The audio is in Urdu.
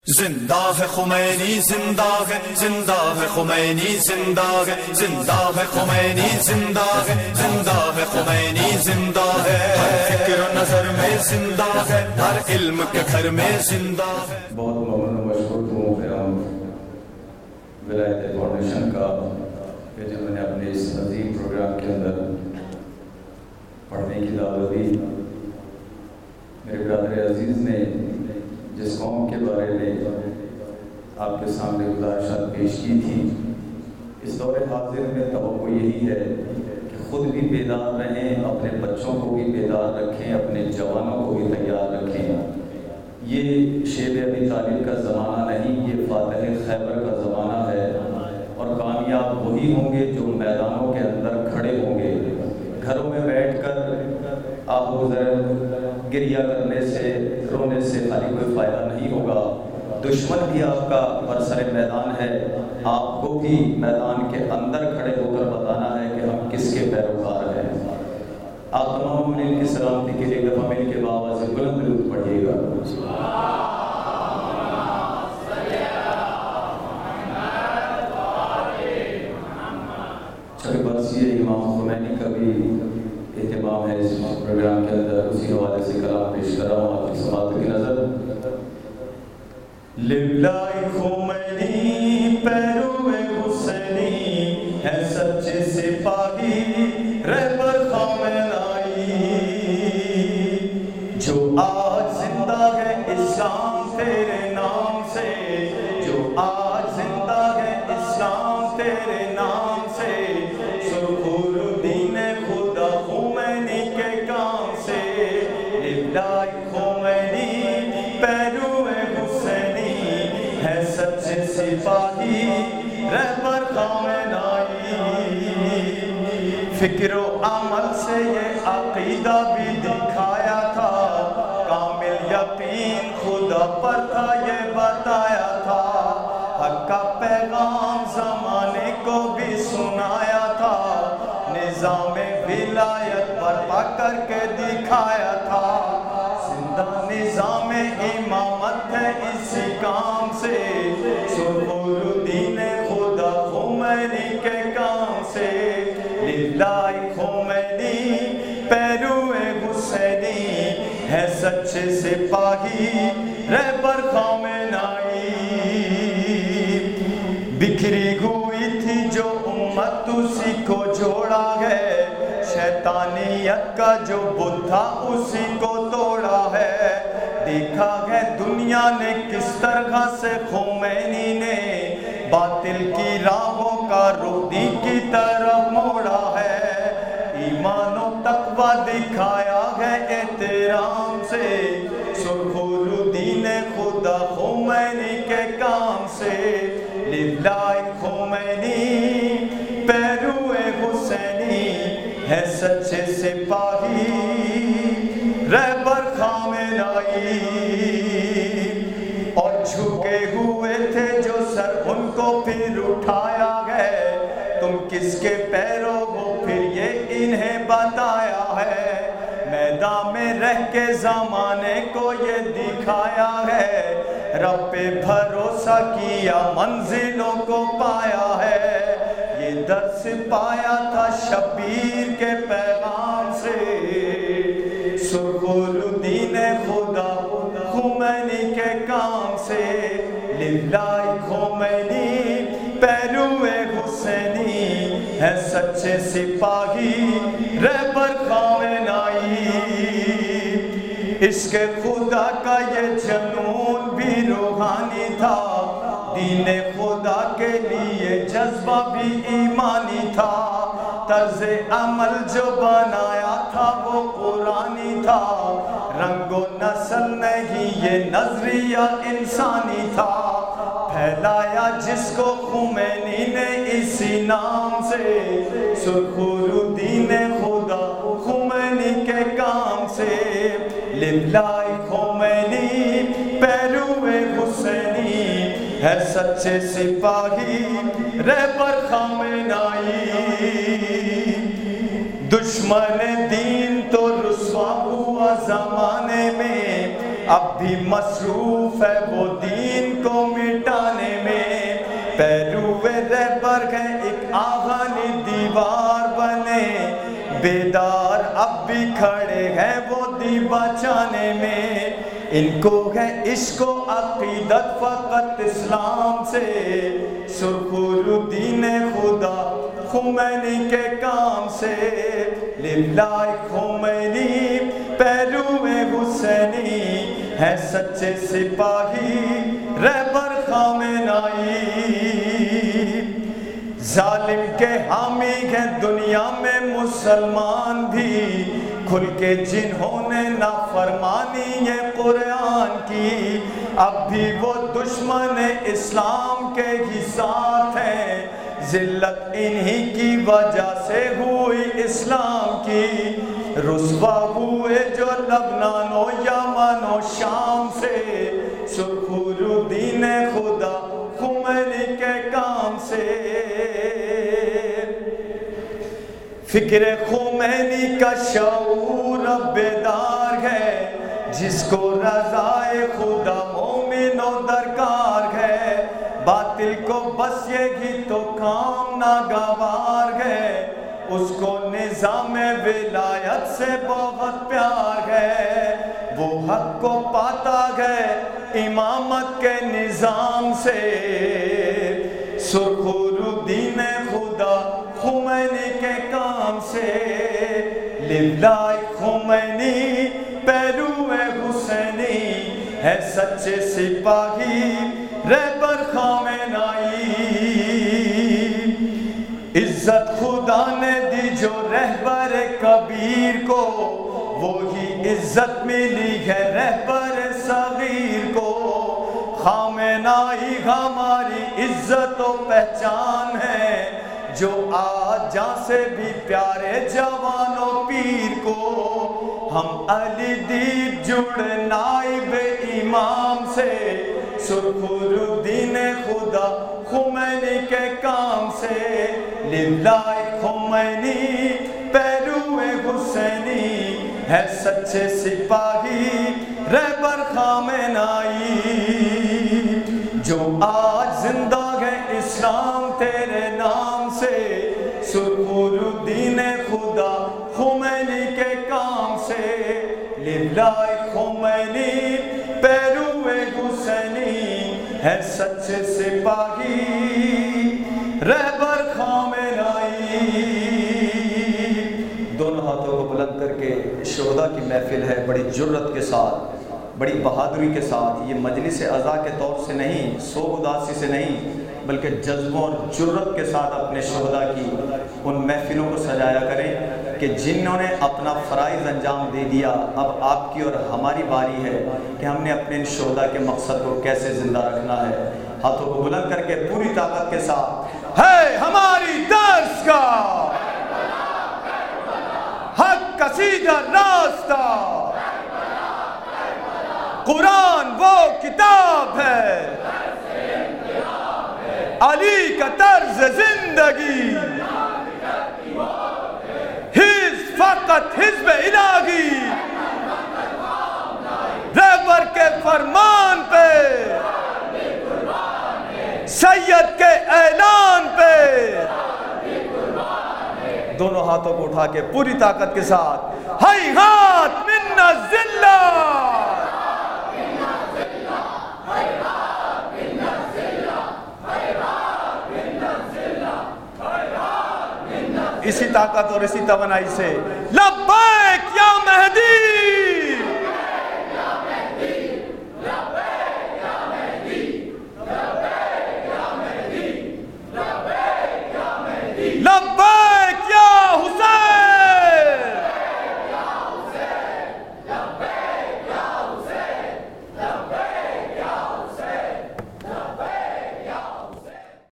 زندہ ہے خمینی زندہ ہے خمینی زندہ ہے خمینی زندہ ہے خمینی زندہ ہے ہر فکر و نظر میں زندہ ہے ہر علم کے گھر میں زندہ ہے. بہت ممنون و مشکور ہوں قیام ولایت فاؤنڈیشن کا کہ جب میں نے اپنے اس عظیم پروگرام کے اندر پڑھنے کی دعوت دی. میرے برادر عزیز نے جس قوم کے بارے میں آپ کے سامنے گزارشات پیش کی تھی، اس دور حاضر میں توقع یہی ہے کہ خود بھی بیدار رہیں، اپنے بچوں کو بھی بیدار رکھیں، اپنے جوانوں کو بھی تیار رکھیں. یہ شیب ابی طالب کا زمانہ نہیں، یہ فاتح خیبر کا زمانہ ہے، اور کامیاب وہی ہوں گے جو میدانوں کے اندر کھڑے ہوں گے. گھروں میں بیٹھ کر آپ گریہ کرنے سے، رونے سے خالی کوئی فائدہ نہیں ہوگا. دشمن بھی آپ کا برسر میدان ہے، آپ کو بھی میدان کے اندر کھڑے ہو کر بتانا ہے کہ ہم کس کے پیروکار ہیں. آپ تمام مومنین کی سلامتی کے لیے دفعہ مل کے بآواز بلند درود پڑھیے گا. چھٹے برسی امام خمینی کا بھی اہتمام ہے اس پروگرام کے اندر، اسی حوالے سے کلام پیش کر رہا ہوں آپ کی سماعت کی نظر. للہ خمینی پیرو حسینی ہے سچے سپاہی رہبر خامنائی، جو آج زندہ ہے اسلام تیرے نام سے، جو آج زندہ ہے اسلام تیرے نام سے، سرخور دین خدا خمینی کے کام سے. للہ خمینی پیرو حسینی ہے سچے سپاہی رہبر خامنائی. فکر و عمل سے یہ عقیدہ بھی دکھایا تھا، کامل یقین خدا پر تھا یہ بتایا تھا، حق کا پیغام زمانے کو بھی سنایا تھا، نظام ولایت برپا کر کے دکھایا تھا. زندہ نظام امامت ہے اسی کام سے، سرخور دین خدا خمینی کے کام سے. للہ خمینی پیرو حسینی ہے سچے سپاہی رہبر خامنائی. بکھری ہوئی تھی جو امت اسی کو جوڑا ہے، شیطانیت کا جو بت تھا اسی کو توڑا ہے. دیکھا ہے دنیا نے کس طرح سے خمینی نے باطل کی راہوں کا رخ دی کی طرف موڑا ہے. ایمان و تقویٰ دکھایا ہے احترام سے، سرخور دین خدا خمینی کے کام سے. للہ خمینی پیرو حسینی ہے سچے سپاہی رہبر خامنائی. اور جھکے ہوئے تھے جو سر ان کو پھر اٹھایا ہے، تم کس کے پیرو ہو پھر یہ انہیں بتایا ہے. میدان میں رہ کے زمانے کو یہ دکھایا ہے، رب پہ بھروسہ کیا منزلوں کو پایا ہے. یہ درس پایا تھا شبیر کے پیغام سے، سرخور دین خدا خمینی کے کام سے. للہ خمینی پیرو حسینی ہے سچے سپاہی رہبر خامنائی. عشق خدا کا یہ جنون بھی روحانی تھا، دین خدا کے لیے جذبہ بھی ایمانی تھا. طرز عمل جو بنایا تھا وہ قرآنی تھا، رنگ و نسل نہیں یہ نظریہ انسانی تھا. پھیلایا جس کو خمینی نے اسی نام سے، سرخور دین خدا خمینی کے کام سے. للہ خمینی پیرو حسینی ہے سچے سپاہی رہبر خامنائی. دشمن دین تو رسوا ہوا زمانے میں، اب بھی مصروف ہے وہ دین کو پیروے رہبر ہیں ایک آہنی دیوار بنے، بیدار اب بھی کھڑے ہیں وہ دی بچانے میں، ان کو ہے عشق و عقیدت فقط اسلام سے، سرخور دین خدا خمینی کے کام سے، للہ خمینی پیروے حسینی ہے سچے سپاہی رہبر خامنائی، ظالم کے حامی ہیں دنیا میں مسلمان بھی، کھل کے جنہوں نے نافرمانی ہے قرآن کی، اب بھی وہ دشمن اسلام کے ہی ساتھ ہیں، ذلت انہی کی وجہ سے ہوئی اسلام کی، رسوا ہوئے جو لبنان و یمن و شام سے، سرخور دین خدا خمینی کے کام سے، فکر خمینی کا شعور اب بیدار ہے، جس کو رضائے خدا مومن و درکار ہے، باطل کو بس یہی تو کام ناگوار ہے، اس کو نظام ولایت سے بہت پیار ہے، وہ حق کو پاتا ہے امامت کے نظام سے، سرخور دین خدا خمینی کے کام سے، للہ خمینی پیروے حسینی ہے سچے سپاہی رہبر خامنائی، عزت خدا نے دی جو رہبر کبیر کو، وہی عزت ملی ہے رہبر صغیر کو، خامنائی ہماری عزت و پہچان ہے، جو آج جان سے بھی پیارے جوان و پیر کو، ہم علی دیپ جڑ نائب امام سے، سرخور دین خدا خمینی کے کام سے، للہ خمینی پیروے حسینی ہے سچے سپاہی رہبر خامنائی، جو آج زندہ ہے اسلام تیرے نام سے، سرخور دین خدا خمینی کے کام سے، للہ خمینی پیروے حسینی ہے سچے سپاہی رہبر خامنائی۔ دونوں ہاتھوں کو بلند کر کے شہداء کی محفل ہے، بڑی جرت کے ساتھ، بڑی بہادری کے ساتھ، یہ مجلس عزا کے طور سے نہیں، سوگ اداسی سے نہیں، بلکہ جذبوں اور جرت کے ساتھ اپنے شہداء کی ان محفلوں کو سجایا کریں کہ جنہوں نے اپنا فرائض انجام دے دیا، اب آپ کی اور ہماری باری ہے کہ ہم نے اپنے ان شہداء کے مقصد کو کیسے زندہ رکھنا ہے۔ ہاتھوں کو بلند کر کے پوری طاقت کے ساتھ، ہے ہماری درس کا حق کا سیدھا راستہ، قرآن وہ کتاب ہے، علی کا طرز زندگی، حزب فقط حزب الہی، رہبر کے فرمان پہ، سید کے اعلان پہ، دونوں ہاتھوں کو اٹھا کے پوری طاقت کے ساتھ، ہیہات من الذلہ، اسی طاقت اور اسی توانائی سے لب